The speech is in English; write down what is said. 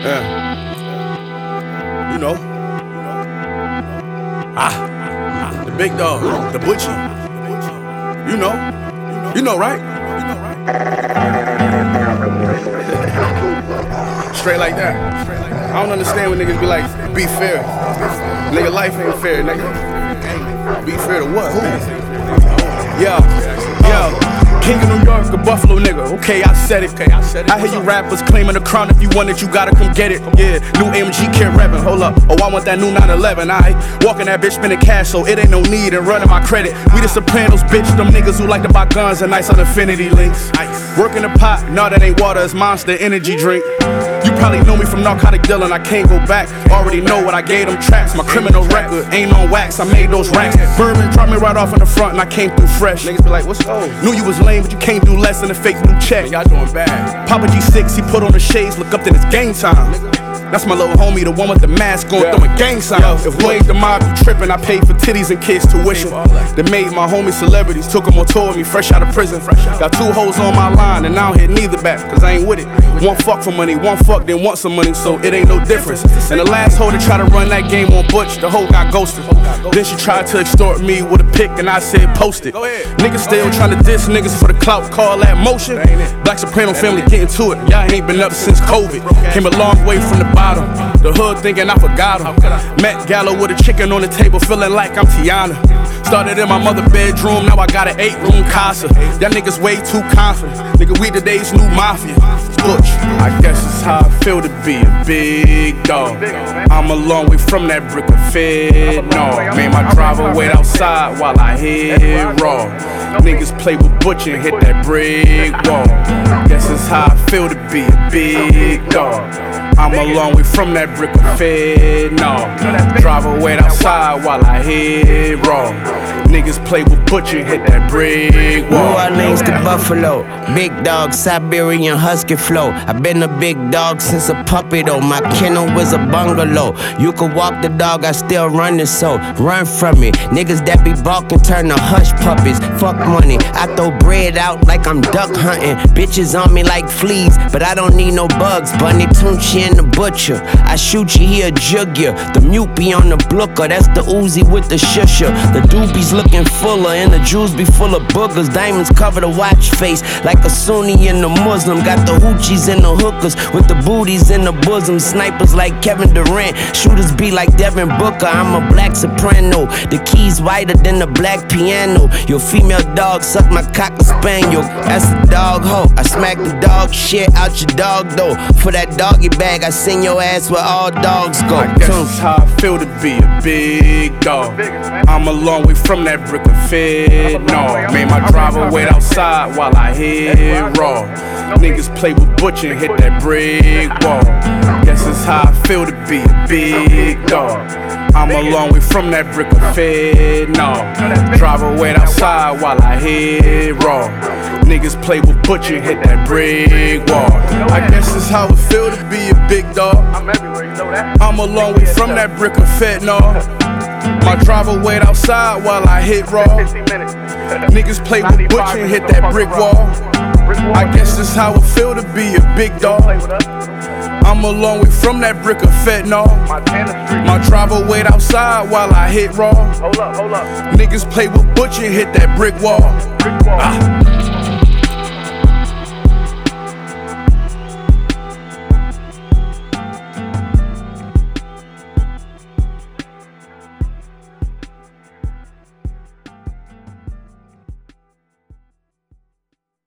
Yeah. You know. The big dog, the butcher. You know. You know, right? Straight like that. I don't understand when niggas be like, be fair. Nigga, life ain't fair, nigga. Be fair to what? Who? Yo. King of New York, a Buffalo nigga. Okay, I said it. I hear you rappers claiming the crown. If you want it, you gotta come get it. Yeah, new AMG Kid Revan. Hold up. Oh, I want that new 911. I walking that bitch spending cash, so it ain't no need in running my credit. We the Sopranos, bitch. Them niggas who like to buy guns and nice on Infinity links. Working the pot, nah, that ain't water, it's Monster energy drink. You probably know me from narcotic dealing, I can't go back. Already know what I gave them tracks. My criminal record ain't on wax, I made those racks. Bourbon dropped me right off in the front and I came through fresh. Niggas be like, what's up? Knew you was lame, but you can't do less than a fake blue check. Y'all doing bad. Papa G6, he put on the shades, look up then it's game time. That's my little homie, the one with the mask going throwing gang signs. If we ain't the mob, you trippin', I paid for titties and kids tuition. They made my homies celebrities, took them on tour with me fresh out of prison. Got 2 hoes on my line and I don't hit neither back, cause I ain't with it. One fuck for money, one fuck then want some money, so it ain't no difference. And the last hoe to try to run that game on Butch, the hoe got ghosted. Then she tried to extort me with a pic and I said post it. Niggas still trying to diss niggas for the clout, call that motion. Black Soprano family getting to it, y'all ain't been up since COVID. Came a long way from the bottom. The hood thinking I forgot him. Met Gallo with a chicken on the table, feeling like I'm Tiana. Started in my mother bedroom, now I got an 8-room casa. Y'all niggas way too confident. Nigga, we today's new mafia. Butch, I guess it's how I feel to be a big dog. I'm a long way from that brick of fed. No, made my driver wait outside while I hit raw. Niggas play with Butch and hit that brick wall. Guess it's how I feel to be a big dog. I'm a long way from that brick of fed, no. Driver wait outside while I hit raw. Niggas play with Butch and hit that brick wall. New Orleans to Buffalo, big dog, Siberian husky flow. I've been a big dog since a puppy though. My kennel was a bungalow. You could walk the dog, I still run it, so run from me. Niggas that be balking turn to hush puppies. Fuck money, I throw bread out like I'm duck hunting. Bitches on me like fleas, but I don't need no bugs. Bunny Tunchi and the butcher, I shoot you, he a jug ya. The mute be on the blooker, that's the Uzi with the shusher. The doobies looking fuller, and the jewels be full of boogers. Diamonds cover the watch face like a Sunni and a Muslim. Got the hoochies and the hookers with the booties in the bosom. Snipers like Kevin Durant, shooters be like Devin Booker. I'm a black soprano, the keys whiter than the black piano. Your female dog suck my cocker spaniel, that's a dog hoe. I smack the dog shit out your dog though. For that doggy bag, I send your ass where all dogs go. I guess it's how I feel to be a big dog. I'm a long way from that brick of fed, no. Made my driver wait outside while I hit raw. Niggas play with Butch and hit that brick wall. Guess it's how I feel to be a big dog. I'm a long way from that brick of fed, no. Driver wait outside while I hit raw. Niggas play with Butch and hit that brick wall. I guess it's how it feel to be a big dog. I'm a long way from that brick of fed, no. My driver wait outside while I hit raw. Niggas play with Butch and hit that brick wall. I guess it's how it feel to be a big dog. I'm a long way from that brick of fentanyl. My driver wait outside while I hit raw. Niggas play with Butch and hit that brick wall.